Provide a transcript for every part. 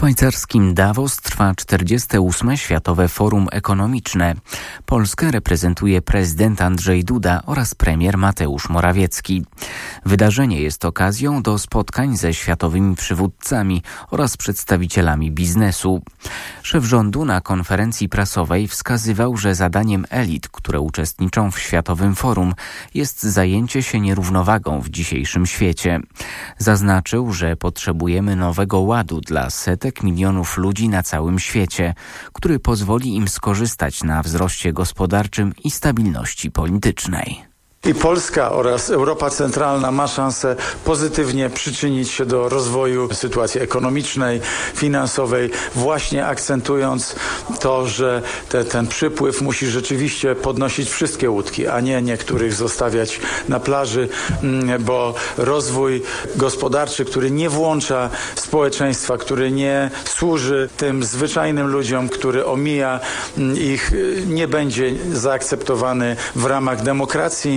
szwajcarskim Davos trwa 48. Światowe Forum Ekonomiczne. Polskę reprezentuje prezydent Andrzej Duda oraz premier Mateusz Morawiecki. Wydarzenie jest okazją do spotkań ze światowymi przywódcami oraz przedstawicielami biznesu. Szef rządu na konferencji prasowej wskazywał, że zadaniem elit, które uczestniczą w Światowym Forum, jest zajęcie się nierównowagą w dzisiejszym świecie. Zaznaczył, że potrzebujemy nowego ładu dla setek milionów ludzi na całym świecie, który pozwoli im skorzystać na wzroście gospodarczym i stabilności politycznej. I Polska oraz Europa Centralna ma szansę pozytywnie przyczynić się do rozwoju sytuacji ekonomicznej, finansowej, właśnie akcentując to, że ten przypływ musi rzeczywiście podnosić wszystkie łódki, a nie niektórych zostawiać na plaży, bo rozwój gospodarczy, który nie włącza społeczeństwa, który nie służy tym zwyczajnym ludziom, który omija ich, nie będzie zaakceptowany w ramach demokracji,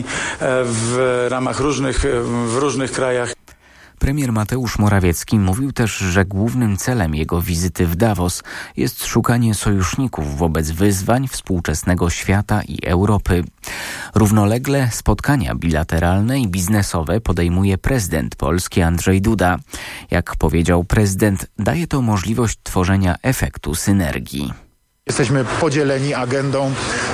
w ramach w różnych krajach. Premier Mateusz Morawiecki mówił też, że głównym celem jego wizyty w Davos jest szukanie sojuszników wobec wyzwań współczesnego świata i Europy. Równolegle spotkania bilateralne i biznesowe podejmuje prezydent Polski Andrzej Duda. Jak powiedział prezydent, daje to możliwość tworzenia efektu synergii. Jesteśmy podzieleni agendą.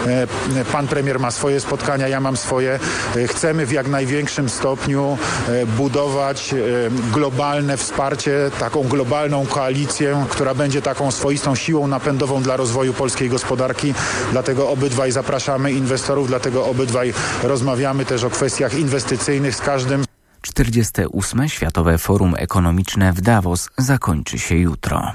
Pan premier ma swoje spotkania, ja mam swoje. Chcemy w jak największym stopniu budować globalne wsparcie, taką globalną koalicję, która będzie taką swoistą siłą napędową dla rozwoju polskiej gospodarki. Dlatego obydwaj zapraszamy inwestorów, dlatego obydwaj rozmawiamy też o kwestiach inwestycyjnych z każdym. 48. Światowe Forum Ekonomiczne w Davos zakończy się jutro.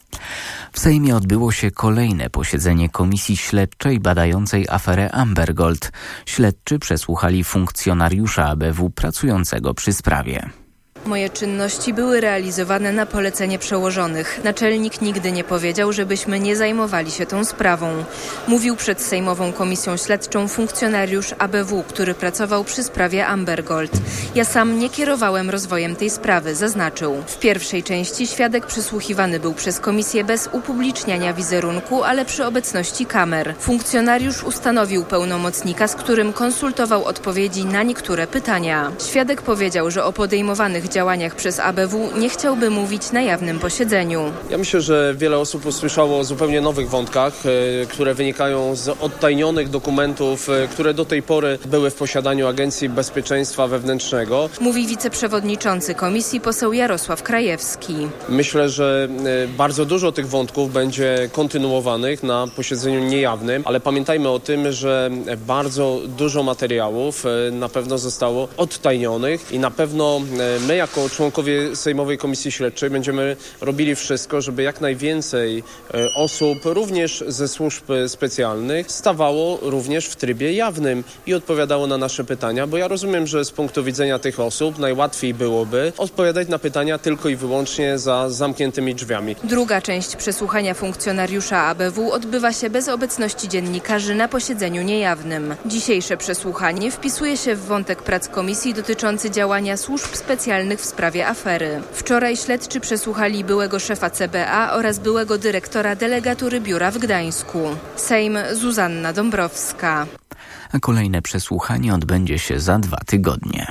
W Sejmie odbyło się kolejne posiedzenie Komisji Śledczej badającej aferę Amber Gold. Śledczy przesłuchali funkcjonariusza ABW pracującego przy sprawie. Moje czynności były realizowane na polecenie przełożonych. Naczelnik nigdy nie powiedział, żebyśmy nie zajmowali się tą sprawą. Mówił przed Sejmową Komisją Śledczą funkcjonariusz ABW, który pracował przy sprawie Amber Gold. Ja sam nie kierowałem rozwojem tej sprawy, zaznaczył. W pierwszej części świadek przesłuchiwany był przez komisję bez upubliczniania wizerunku, ale przy obecności kamer. Funkcjonariusz ustanowił pełnomocnika, z którym konsultował odpowiedzi na niektóre pytania. Świadek powiedział, że o podejmowanych działaniach przez ABW nie chciałby mówić na jawnym posiedzeniu. Ja myślę, że wiele osób usłyszało o zupełnie nowych wątkach, które wynikają z odtajnionych dokumentów, które do tej pory były w posiadaniu Agencji Bezpieczeństwa Wewnętrznego. Mówi wiceprzewodniczący komisji poseł Jarosław Krajewski. Myślę, że bardzo dużo tych wątków będzie kontynuowanych na posiedzeniu niejawnym, ale pamiętajmy o tym, że bardzo dużo materiałów na pewno zostało odtajnionych i na pewno my jako członkowie Sejmowej Komisji Śledczej będziemy robili wszystko, żeby jak najwięcej osób, również ze służb specjalnych, stawało również w trybie jawnym i odpowiadało na nasze pytania, bo ja rozumiem, że z punktu widzenia tych osób najłatwiej byłoby odpowiadać na pytania tylko i wyłącznie za zamkniętymi drzwiami. Druga część przesłuchania funkcjonariusza ABW odbywa się bez obecności dziennikarzy na posiedzeniu niejawnym. Dzisiejsze przesłuchanie wpisuje się w wątek prac komisji dotyczący działania służb specjalnych w sprawie afery. Wczoraj śledczy przesłuchali byłego szefa CBA oraz byłego dyrektora delegatury biura w Gdańsku. Sejm, Zuzanna Dąbrowska. A kolejne przesłuchanie odbędzie się za 2 tygodnie.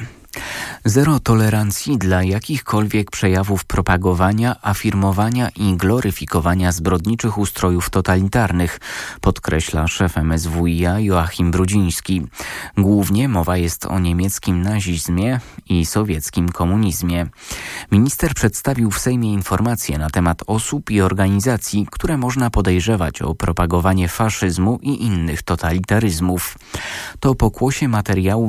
Zero tolerancji dla jakichkolwiek przejawów propagowania, afirmowania i gloryfikowania zbrodniczych ustrojów totalitarnych, podkreśla szef MSWiA Joachim Brudziński. Głównie mowa jest o niemieckim nazizmie i sowieckim komunizmie. Minister przedstawił w Sejmie informacje na temat osób i organizacji, które można podejrzewać o propagowanie faszyzmu i innych totalitaryzmów. To pokłosie materiału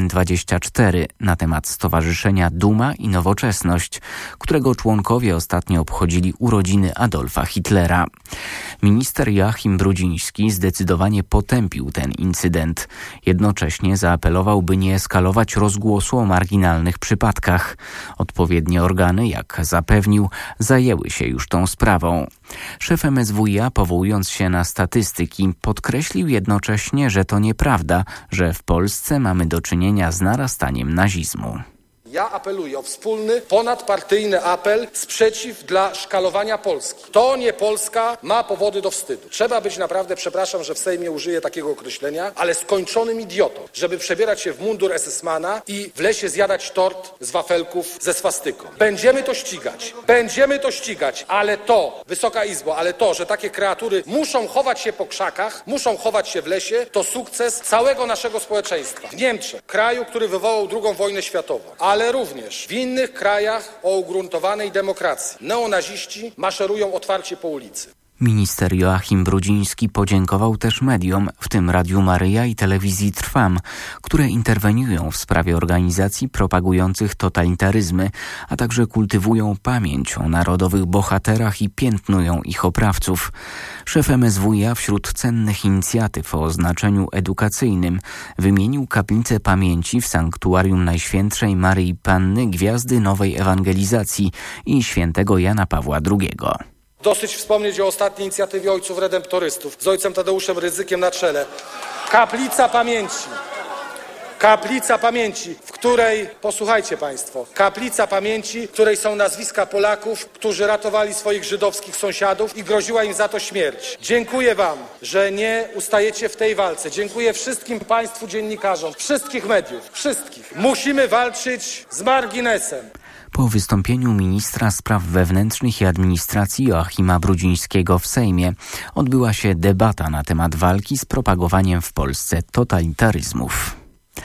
TVN24 na temat Stowarzyszenia Duma i Nowoczesność, którego członkowie ostatnio obchodzili urodziny Adolfa Hitlera. Minister Joachim Brudziński zdecydowanie potępił ten incydent. Jednocześnie zaapelował, by nie eskalować rozgłosu o marginalnych przypadkach. Odpowiednie organy, jak zapewnił, zajęły się już tą sprawą. Szef MSWiA, powołując się na statystyki, podkreślił jednocześnie, że to nieprawda, że w Polsce mamy do czynienia z narastaniem nazizmu. ja apeluję o wspólny, ponadpartyjny apel, sprzeciw dla szkalowania Polski. To nie Polska ma powody do wstydu. Trzeba być naprawdę, przepraszam, że w Sejmie użyję takiego określenia, ale skończonym idiotą, żeby przebierać się w mundur SS-mana i w lesie zjadać tort z wafelków ze swastyką. Będziemy to ścigać, ale to, Wysoka Izbo, że takie kreatury muszą chować się po krzakach, muszą chować się w lesie, to sukces całego naszego społeczeństwa. W Niemczech, kraju, który wywołał II wojnę światową, ale również w innych krajach o ugruntowanej demokracji, neonaziści maszerują otwarcie po ulicy. Minister Joachim Brudziński podziękował też mediom, w tym Radiu Maryja i telewizji Trwam, które interweniują w sprawie organizacji propagujących totalitaryzmy, a także kultywują pamięć o narodowych bohaterach i piętnują ich oprawców. Szef MSWiA wśród cennych inicjatyw o znaczeniu edukacyjnym wymienił kaplicę pamięci w Sanktuarium Najświętszej Maryi Panny Gwiazdy Nowej Ewangelizacji i świętego Jana Pawła II. Dosyć wspomnieć o ostatniej inicjatywie ojców redemptorystów z ojcem Tadeuszem Rydzykiem na czele. Kaplica pamięci, w której, posłuchajcie Państwo, kaplica pamięci, w której są nazwiska Polaków, którzy ratowali swoich żydowskich sąsiadów i groziła im za to śmierć. Dziękuję Wam, że nie ustajecie w tej walce. Dziękuję wszystkim Państwu dziennikarzom, wszystkich mediów, wszystkich. Musimy walczyć z marginesem. Po wystąpieniu ministra spraw wewnętrznych i administracji Joachima Brudzińskiego w Sejmie odbyła się debata na temat walki z propagowaniem w Polsce totalitaryzmów.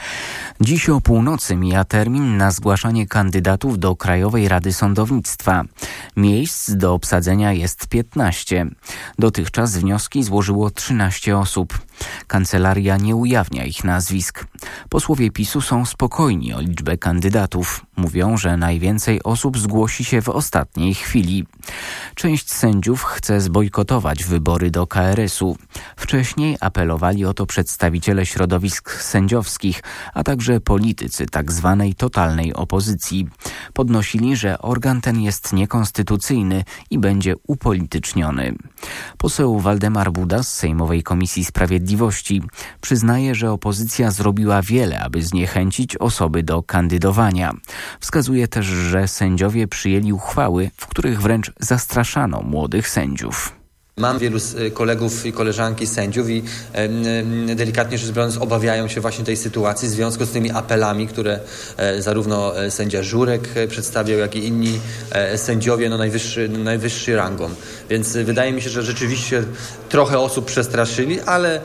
Dziś o północy mija termin na zgłaszanie kandydatów do Krajowej Rady Sądownictwa. Miejsc do obsadzenia jest 15. Dotychczas wnioski złożyło 13 osób. Kancelaria nie ujawnia ich nazwisk. Posłowie PiS-u są spokojni o liczbę kandydatów. Mówią, że najwięcej osób zgłosi się w ostatniej chwili. Część sędziów chce zbojkotować wybory do KRS-u. Wcześniej apelowali o to przedstawiciele środowisk sędziowskich, a także politycy tzw. totalnej opozycji. Podnosili, że organ ten jest niekonstytucyjny i będzie upolityczniony. Poseł Waldemar Buda z Sejmowej Komisji Sprawiedliwości przyznaje, że opozycja zrobiła wiele, aby zniechęcić osoby do kandydowania. Wskazuje też, że sędziowie przyjęli uchwały, w których wręcz zastraszano młodych sędziów. Mam wielu kolegów i koleżanki sędziów i delikatnie rzecz biorąc obawiają się właśnie tej sytuacji w związku z tymi apelami, które zarówno sędzia Żurek przedstawiał, jak i inni sędziowie najwyższej rangą. Więc wydaje mi się, że rzeczywiście trochę osób przestraszyli, ale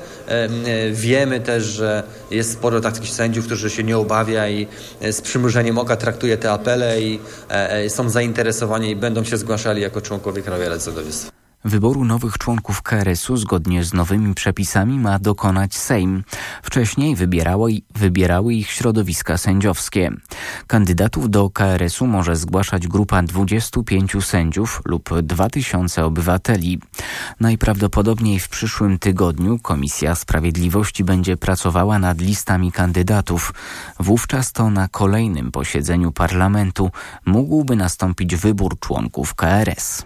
wiemy też, że jest sporo takich sędziów, którzy się nie obawia i z przymrużeniem oka traktuje te apele i są zainteresowani i będą się zgłaszali jako członkowie Krajowej Rady Sądownictwa. Wyboru nowych członków KRS-u zgodnie z nowymi przepisami ma dokonać Sejm. Wcześniej wybierały ich środowiska sędziowskie. Kandydatów do KRS-u może zgłaszać grupa 25 sędziów lub 2000 obywateli. Najprawdopodobniej w przyszłym tygodniu Komisja Sprawiedliwości będzie pracowała nad listami kandydatów. Wówczas to na kolejnym posiedzeniu parlamentu mógłby nastąpić wybór członków KRS.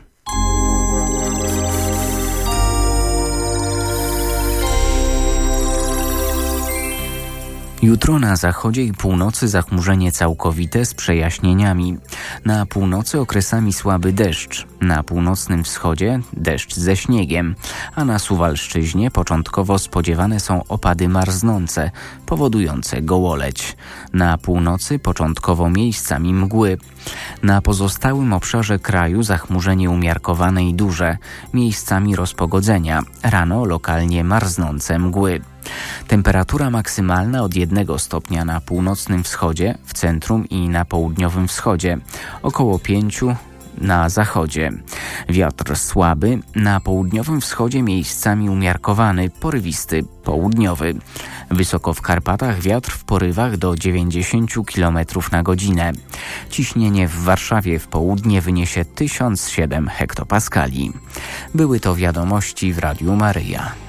Jutro na zachodzie i północy zachmurzenie całkowite z przejaśnieniami. Na północy okresami słaby deszcz. Na północnym wschodzie deszcz ze śniegiem. A na Suwalszczyźnie początkowo spodziewane są opady marznące, powodujące gołoleć. Na północy początkowo miejscami mgły. Na pozostałym obszarze kraju zachmurzenie umiarkowane i duże. Miejscami rozpogodzenia. Rano lokalnie marznące mgły. Temperatura maksymalna od 1 stopnia na północnym wschodzie, w centrum i na południowym wschodzie, około 5 na zachodzie. Wiatr słaby, na południowym wschodzie miejscami umiarkowany, porywisty, południowy. Wysoko w Karpatach wiatr w porywach do 90 km na godzinę. Ciśnienie w Warszawie w południe wyniesie 1007 hektopaskali. Były to wiadomości w Radiu Maryja.